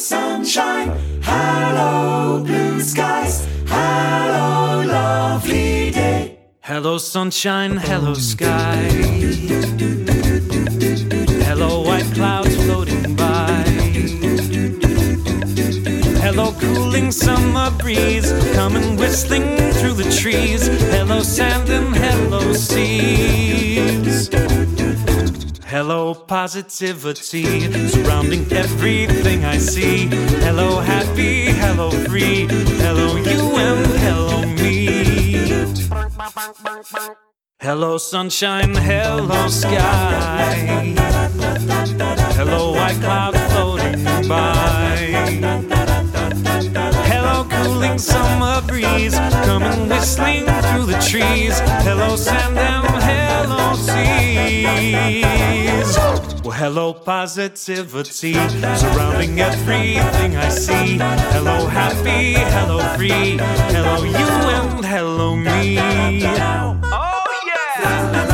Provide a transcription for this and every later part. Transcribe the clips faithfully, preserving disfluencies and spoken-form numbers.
sunshine, hello blue skies, hello lovely day. Hello sunshine, hello sky. Hello white clouds floating by. Hello cooling summer breeze coming whistling through the trees. Hello sand and hello seas. Hello positivity surrounding everything I see. Hello happy, hello free. Hello you and hello me. Hello sunshine, hello sky. Hello white clouds floating by. Hello cooling summer breeze coming whistling through the trees. Hello sand and hello seas. Well, hello positivity surrounding everything I see. Hello happy, hello free. Hello you and hello me. Oh yeah!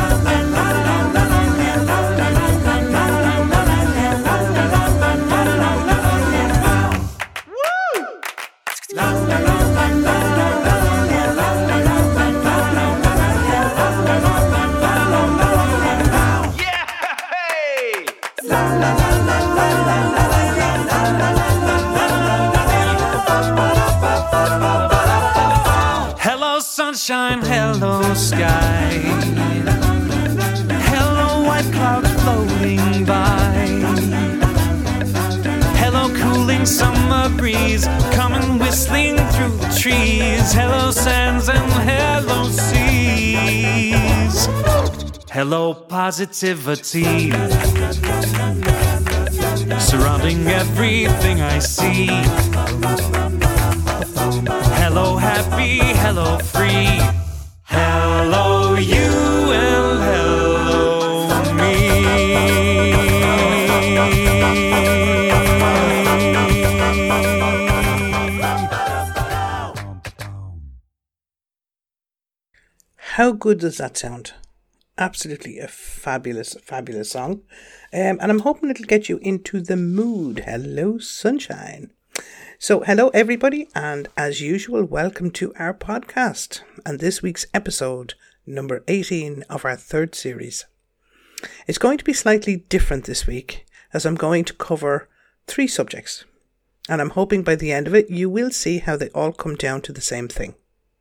Sunshine, hello sky. Hello white clouds floating by. Hello cooling summer breeze coming whistling through the trees. Hello sands and hello seas. Hello positivity surrounding everything I see. Hello happy, hello free. Hello you and hello me. How good does that sound? Absolutely a fabulous, fabulous song. Um, and I'm hoping it'll get you into the mood. Hello sunshine. So, hello everybody, and as usual, welcome to our podcast, and this week's episode, number eighteen of our third series. It's going to be slightly different this week, as I'm going to cover three subjects, and I'm hoping by the end of it, you will see how they all come down to the same thing.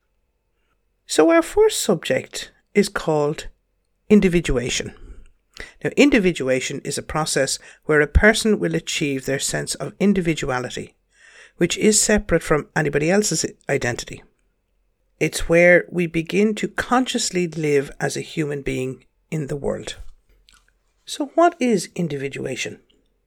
So, our first subject is called individuation. Now, individuation is a process where a person will achieve their sense of individuality, which is separate from anybody else's identity. It's where we begin to consciously live as a human being in the world. So what is individuation?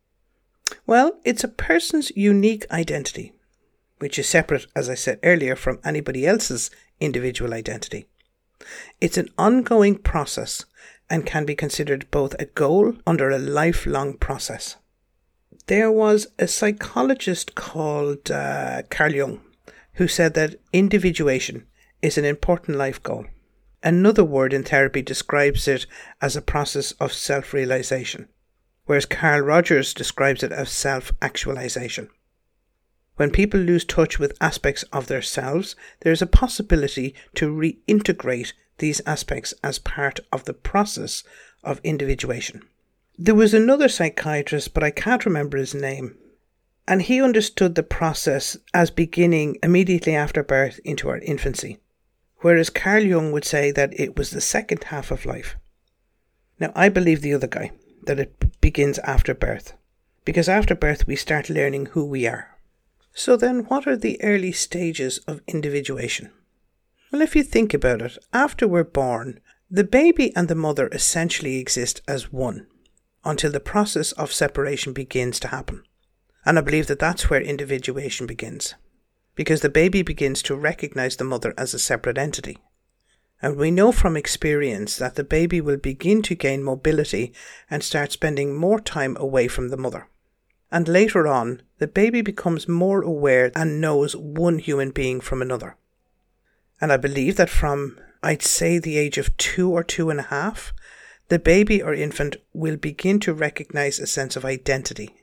Well, it's a person's unique identity, which is separate, as I said earlier, from anybody else's individual identity. It's an ongoing process and can be considered both a goal under a lifelong process. There was a psychologist called uh, Carl Jung who said that individuation is an important life goal. Another word in therapy describes it as a process of self-realization, whereas Carl Rogers describes it as self-actualization. When people lose touch with aspects of themselves, there is a possibility to reintegrate these aspects as part of the process of individuation. There was another psychiatrist, but I can't remember his name, and he understood the process as beginning immediately after birth into our infancy, whereas Carl Jung would say that it was the second half of life. Now, I believe the other guy, that it begins after birth, because after birth we start learning who we are. So then, what are the early stages of individuation? Well, if you think about it, after we're born, the baby and the mother essentially exist as one, until the process of separation begins to happen. And I believe that that's where individuation begins, because the baby begins to recognize the mother as a separate entity. And we know from experience that the baby will begin to gain mobility and start spending more time away from the mother. And later on, the baby becomes more aware and knows one human being from another. And I believe that from, I'd say, the age of two or two and a half, the baby or infant will begin to recognize a sense of identity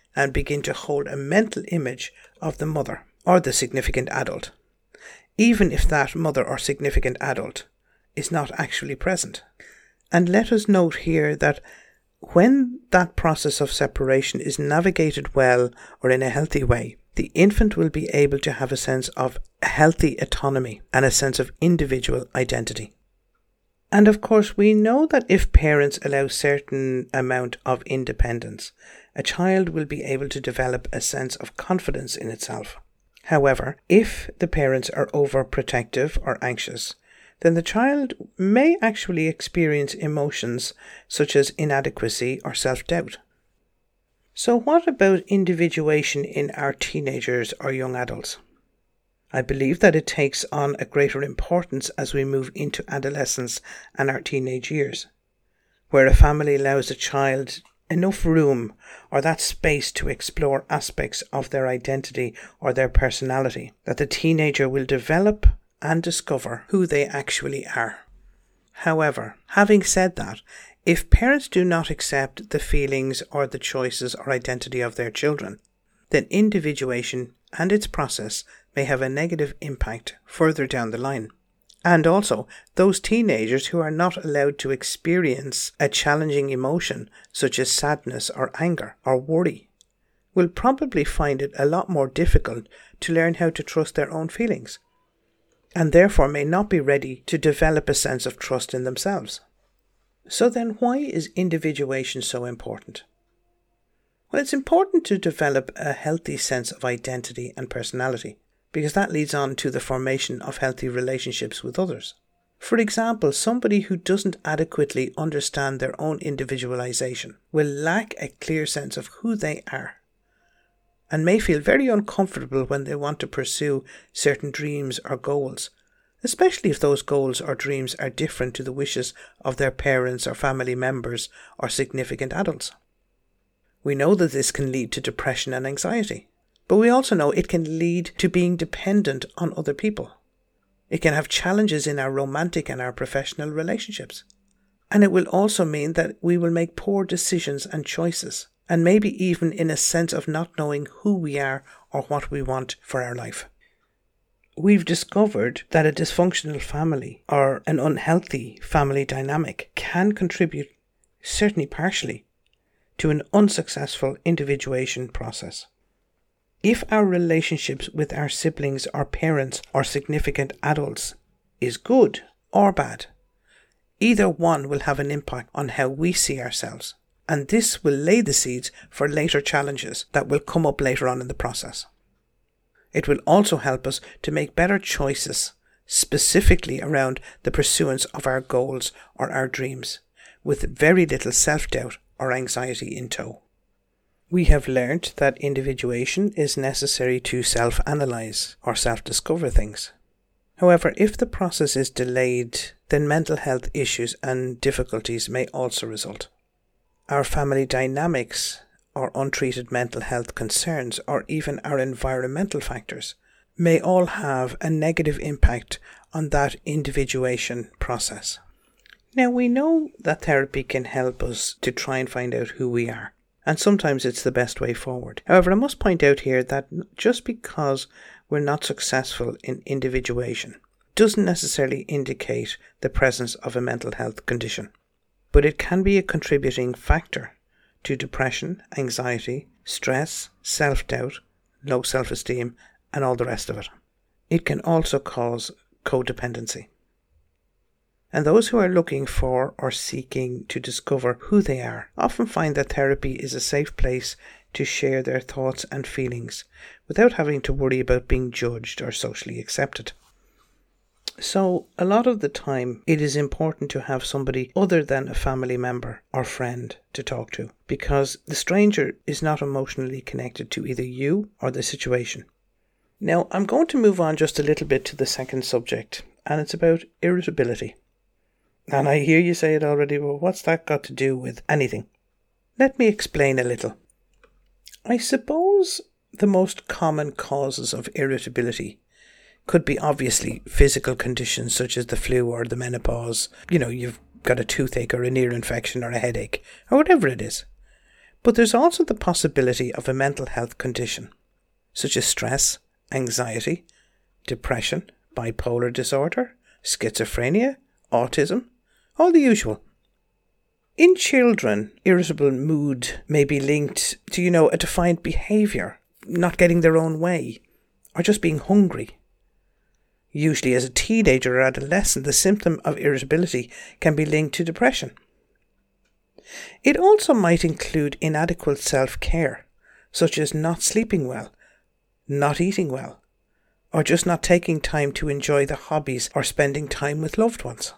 and begin to hold a mental image of the mother or the significant adult, even if that mother or significant adult is not actually present. And let us note here that when that process of separation is navigated well or in a healthy way, the infant will be able to have a sense of healthy autonomy and a sense of individual identity. And of course, we know that if parents allow certain amount of independence, a child will be able to develop a sense of confidence in itself. However, if the parents are overprotective or anxious, then the child may actually experience emotions such as inadequacy or self-doubt. So what about individuation in our teenagers or young adults? I believe that it takes on a greater importance as we move into adolescence and our teenage years, where a family allows a child enough room or that space to explore aspects of their identity or their personality, that the teenager will develop and discover who they actually are. However, having said that, if parents do not accept the feelings or the choices or identity of their children, then individuation and its process may have a negative impact further down the line. And also, those teenagers who are not allowed to experience a challenging emotion such as sadness or anger or worry will probably find it a lot more difficult to learn how to trust their own feelings, and therefore may not be ready to develop a sense of trust in themselves. So then, why is individuation so important? Well, it's important to develop a healthy sense of identity and personality, because that leads on to the formation of healthy relationships with others. For example, somebody who doesn't adequately understand their own individualization will lack a clear sense of who they are, and may feel very uncomfortable when they want to pursue certain dreams or goals, especially if those goals or dreams are different to the wishes of their parents or family members or significant adults. We know that this can lead to depression and anxiety, but we also know it can lead to being dependent on other people. It can have challenges in our romantic and our professional relationships. And it will also mean that we will make poor decisions and choices, and maybe even in a sense of not knowing who we are or what we want for our life. We've discovered that a dysfunctional family or an unhealthy family dynamic can contribute, certainly partially, to an unsuccessful individuation process. If our relationships with our siblings or parents or significant adults is good or bad, either one will have an impact on how we see ourselves, and this will lay the seeds for later challenges that will come up later on in the process. It will also help us to make better choices, specifically around the pursuance of our goals or our dreams, with very little self-doubt or anxiety in tow. We have learnt that individuation is necessary to self-analyse or self-discover things. However, if the process is delayed, then mental health issues and difficulties may also result. Our family dynamics or untreated mental health concerns or even our environmental factors may all have a negative impact on that individuation process. Now, we know that therapy can help us to try and find out who we are, and sometimes it's the best way forward. However, I must point out here that just because we're not successful in individuation doesn't necessarily indicate the presence of a mental health condition, but it can be a contributing factor to depression, anxiety, stress, self-doubt, low self-esteem, and all the rest of it. It can also cause codependency. And those who are looking for or seeking to discover who they are often find that therapy is a safe place to share their thoughts and feelings without having to worry about being judged or socially accepted. So, a lot of the time, it is important to have somebody other than a family member or friend to talk to, because the stranger is not emotionally connected to either you or the situation. Now, I'm going to move on just a little bit to the second subject, and it's about irritability. And I hear you say it already, well, what's that got to do with anything? Let me explain a little. I suppose the most common causes of irritability could be obviously physical conditions such as the flu or the menopause. You know, you've got a toothache or an ear infection or a headache or whatever it is. But there's also the possibility of a mental health condition, such as stress, anxiety, depression, bipolar disorder, schizophrenia, autism, all the usual. In children, irritable mood may be linked to, you know, a defined behaviour, not getting their own way, or just being hungry. Usually as a teenager or adolescent, the symptom of irritability can be linked to depression. It also might include inadequate self-care, such as not sleeping well, not eating well, or just not taking time to enjoy the hobbies or spending time with loved ones.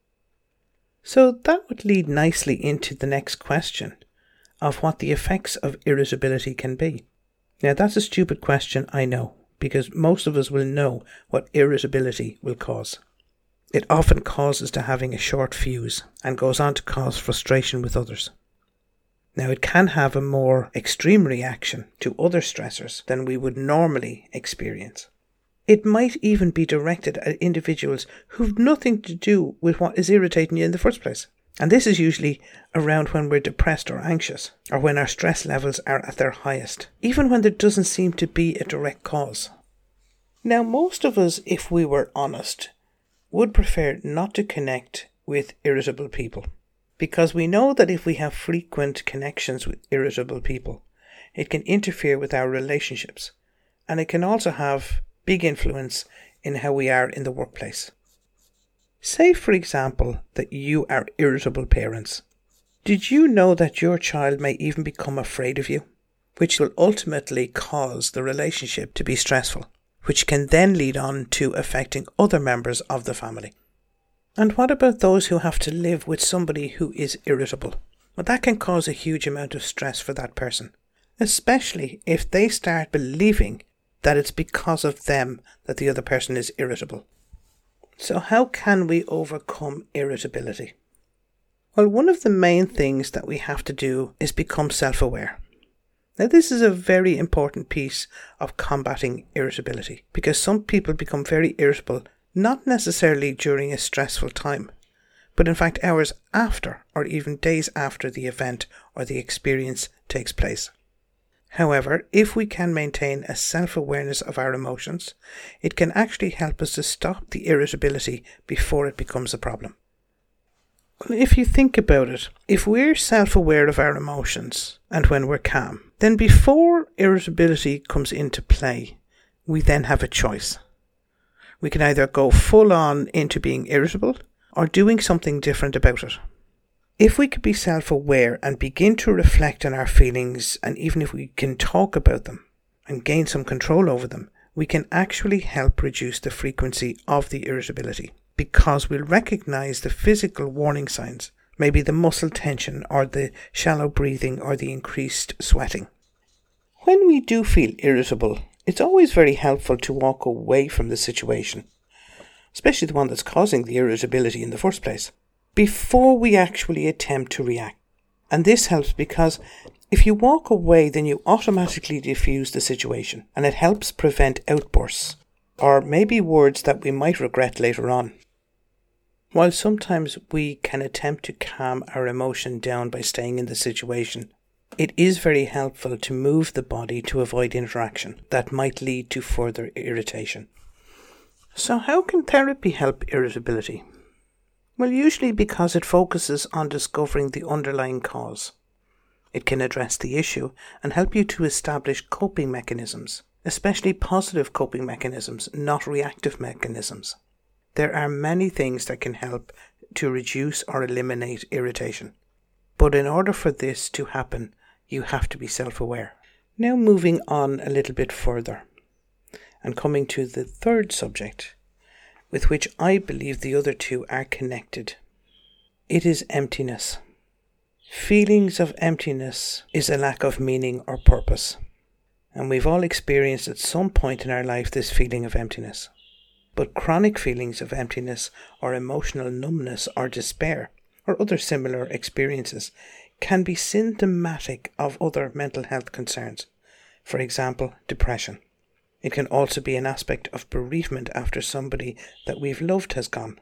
So that would lead nicely into the next question of what the effects of irritability can be. Now that's a stupid question, I know, because most of us will know what irritability will cause. It often causes to having a short fuse and goes on to cause frustration with others. Now it can have a more extreme reaction to other stressors than we would normally experience. It might even be directed at individuals who've nothing to do with what is irritating you in the first place. And this is usually around when we're depressed or anxious, or when our stress levels are at their highest, even when there doesn't seem to be a direct cause. Now most of us, if we were honest, would prefer not to connect with irritable people, because we know that if we have frequent connections with irritable people, it can interfere with our relationships, and it can also have big influence in how we are in the workplace. Say, for example, that you are irritable parents. Did you know that your child may even become afraid of you, which will ultimately cause the relationship to be stressful, which can then lead on to affecting other members of the family? And what about those who have to live with somebody who is irritable? Well, that can cause a huge amount of stress for that person, especially if they start believing that it's because of them that the other person is irritable. So how can we overcome irritability? Well, one of the main things that we have to do is become self-aware. Now, this is a very important piece of combating irritability, because some people become very irritable, not necessarily during a stressful time, but in fact hours after or even days after the event or the experience takes place. However, if we can maintain a self-awareness of our emotions, it can actually help us to stop the irritability before it becomes a problem. Well, if you think about it, if we're self-aware of our emotions and when we're calm, then before irritability comes into play, we then have a choice. We can either go full on into being irritable or doing something different about it. If we could be self-aware and begin to reflect on our feelings, and even if we can talk about them and gain some control over them, we can actually help reduce the frequency of the irritability, because we'll recognize the physical warning signs, maybe the muscle tension or the shallow breathing or the increased sweating. When we do feel irritable, it's always very helpful to walk away from the situation, especially the one that's causing the irritability in the first place, before we actually attempt to react. And this helps because if you walk away, then you automatically diffuse the situation, and it helps prevent outbursts, or maybe words that we might regret later on. While sometimes we can attempt to calm our emotion down by staying in the situation, it is very helpful to move the body to avoid interaction that might lead to further irritation. So how can therapy help irritability? Well, usually because it focuses on discovering the underlying cause. It can address the issue and help you to establish coping mechanisms, especially positive coping mechanisms, not reactive mechanisms. There are many things that can help to reduce or eliminate irritation. But in order for this to happen, you have to be self-aware. Now moving on a little bit further and coming to the third subject, with which I believe the other two are connected. It is emptiness. Feelings of emptiness is a lack of meaning or purpose. And we've all experienced at some point in our life this feeling of emptiness. But chronic feelings of emptiness or emotional numbness or despair or other similar experiences can be symptomatic of other mental health concerns. For example, depression. It can also be an aspect of bereavement after somebody that we've loved has gone.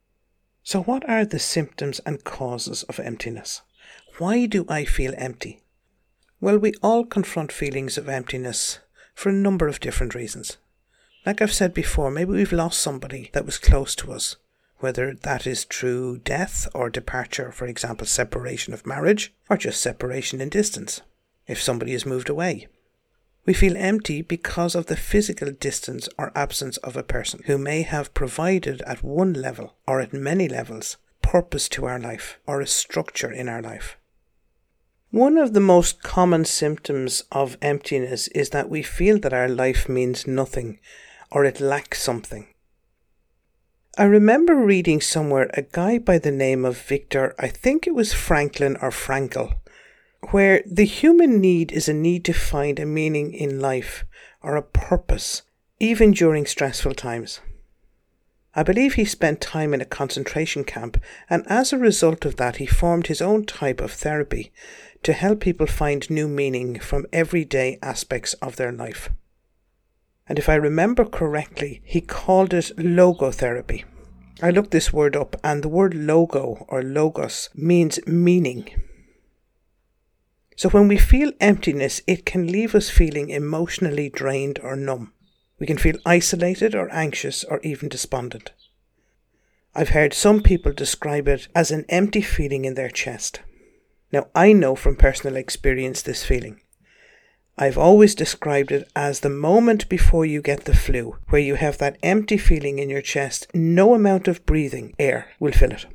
So what are the symptoms and causes of emptiness? Why do I feel empty? Well, we all confront feelings of emptiness for a number of different reasons. Like I've said before, maybe we've lost somebody that was close to us, whether that is through death or departure, for example, separation of marriage, or just separation in distance, if somebody has moved away. We feel empty because of the physical distance or absence of a person who may have provided at one level or at many levels purpose to our life or a structure in our life. One of the most common symptoms of emptiness is that we feel that our life means nothing or it lacks something. I remember reading somewhere a guy by the name of Viktor, I think it was Franklin or Frankl, where the human need is a need to find a meaning in life or a purpose, even during stressful times. I believe he spent time in a concentration camp, and as a result of that he formed his own type of therapy to help people find new meaning from everyday aspects of their life. And if I remember correctly, he called it logotherapy. I looked this word up, and the word logo or logos means meaning. So when we feel emptiness, it can leave us feeling emotionally drained or numb. We can feel isolated or anxious or even despondent. I've heard some people describe it as an empty feeling in their chest. Now, I know from personal experience this feeling. I've always described it as the moment before you get the flu, where you have that empty feeling in your chest. No amount of breathing air will fill it.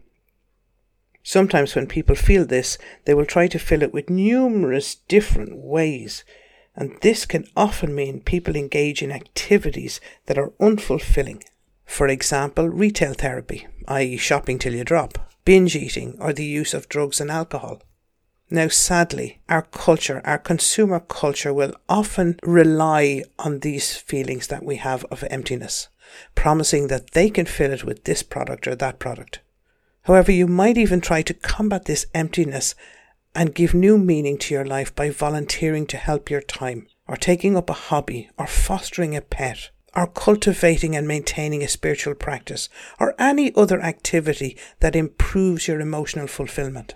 Sometimes when people feel this, they will try to fill it with numerous different ways, and this can often mean people engage in activities that are unfulfilling. For example, retail therapy, that is shopping till you drop, binge eating, or the use of drugs and alcohol. Now, sadly, our culture, our consumer culture, will often rely on these feelings that we have of emptiness, promising that they can fill it with this product or that product. However, you might even try to combat this emptiness and give new meaning to your life by volunteering to help your time, or taking up a hobby, or fostering a pet, or cultivating and maintaining a spiritual practice, or any other activity that improves your emotional fulfillment.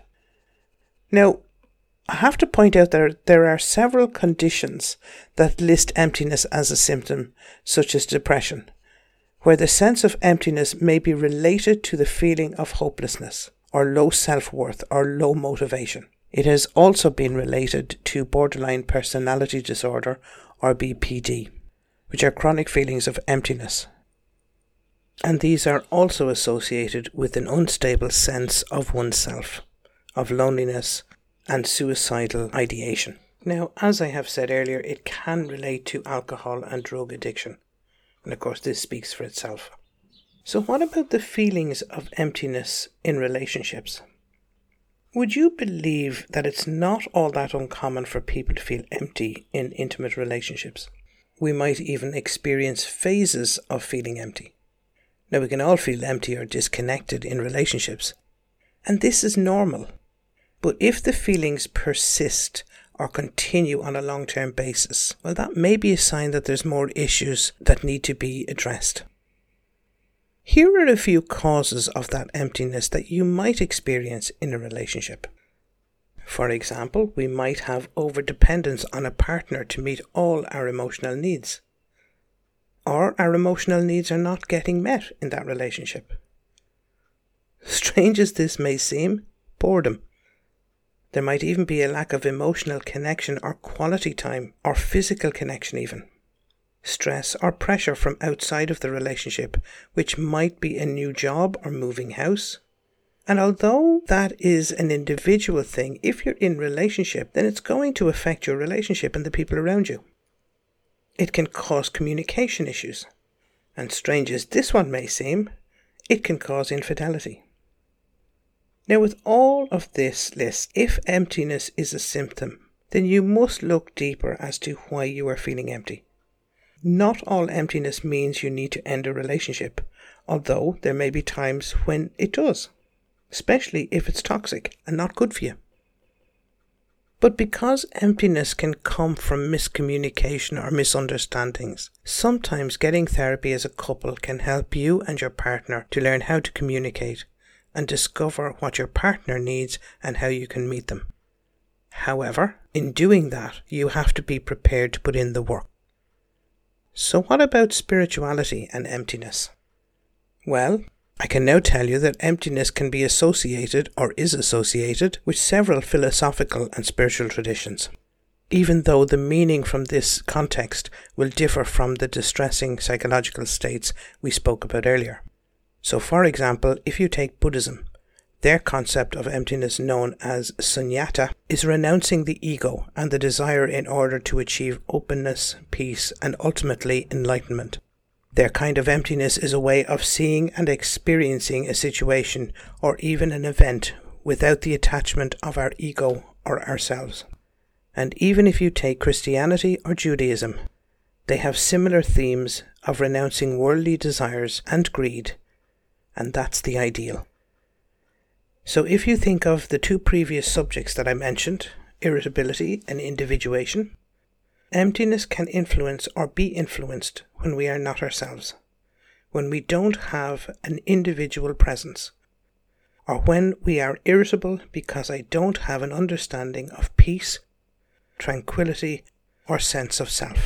Now, I have to point out that there are several conditions that list emptiness as a symptom, such as depression, where the sense of emptiness may be related to the feeling of hopelessness, or low self-worth, or low motivation. It has also been related to borderline personality disorder, or B P D, which are chronic feelings of emptiness. And these are also associated with an unstable sense of oneself, of loneliness, and suicidal ideation. Now, as I have said earlier, it can relate to alcohol and drug addiction. And of course, this speaks for itself. So what about the feelings of emptiness in relationships? Would you believe that it's not all that uncommon for people to feel empty in intimate relationships? We might even experience phases of feeling empty. Now, we can all feel empty or disconnected in relationships, and this is normal. But if the feelings persist or continue on a long-term basis, well, that may be a sign that there's more issues that need to be addressed. Here are a few causes of that emptiness that you might experience in a relationship. For example, we might have overdependence on a partner to meet all our emotional needs. Or our emotional needs are not getting met in that relationship. Strange as this may seem, boredom. There might even be a lack of emotional connection or quality time or physical connection even. Stress or pressure from outside of the relationship, which might be a new job or moving house. And although that is an individual thing, if you're in relationship, then it's going to affect your relationship and the people around you. It can cause communication issues. And strange as this one may seem, it can cause infidelity. Now, with all of this list, if emptiness is a symptom, then you must look deeper as to why you are feeling empty. Not all emptiness means you need to end a relationship, although there may be times when it does, especially if it's toxic and not good for you. But because emptiness can come from miscommunication or misunderstandings, sometimes getting therapy as a couple can help you and your partner to learn how to communicate and discover what your partner needs and how you can meet them. However, in doing that, you have to be prepared to put in the work. So what about spirituality and emptiness? Well, I can now tell you that emptiness can be associated, or is associated, with several philosophical and spiritual traditions, even though the meaning from this context will differ from the distressing psychological states we spoke about earlier. So for example, if you take Buddhism, their concept of emptiness, known as sunyata, is renouncing the ego and the desire in order to achieve openness, peace, and ultimately enlightenment. Their kind of emptiness is a way of seeing and experiencing a situation or even an event without the attachment of our ego or ourselves. And even if you take Christianity or Judaism, they have similar themes of renouncing worldly desires and greed, and that's the ideal. So if you think of the two previous subjects that I mentioned, irritability and individuation, emptiness can influence or be influenced when we are not ourselves, when we don't have an individual presence, or when we are irritable because I don't have an understanding of peace, tranquility, or sense of self.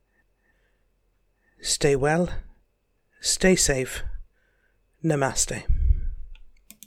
Stay well, stay safe, Namaste.